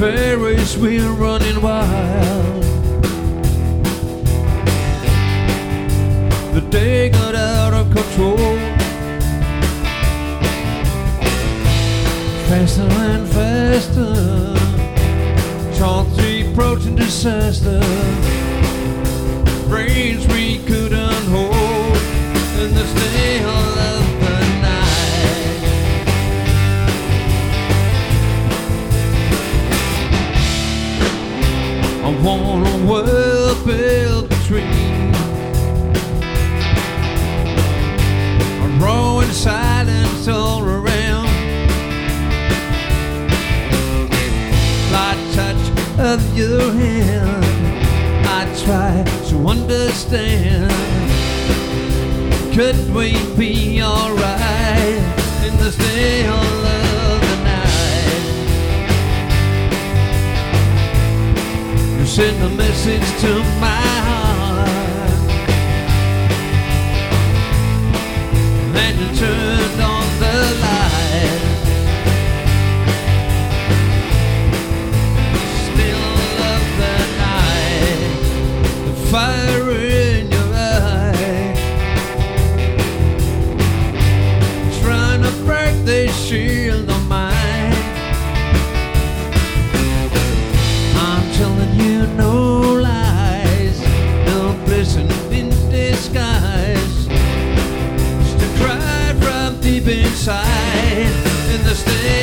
Ferris wheel running wild. The day got out of control. Faster and faster, tawdry approaching disaster. Brains we couldn't hold in the still of the night. I want a world built between a roaring silence all around. Light touch of your hand, I try to understand. Could we be alright in the still of the night? You send a message to my heart, and you turned on the light. Still of the night, the fire in your eye, trying to break this shield of mine. I'm telling you no lies, no blessing in disguise. Just a cry from deep inside in the state.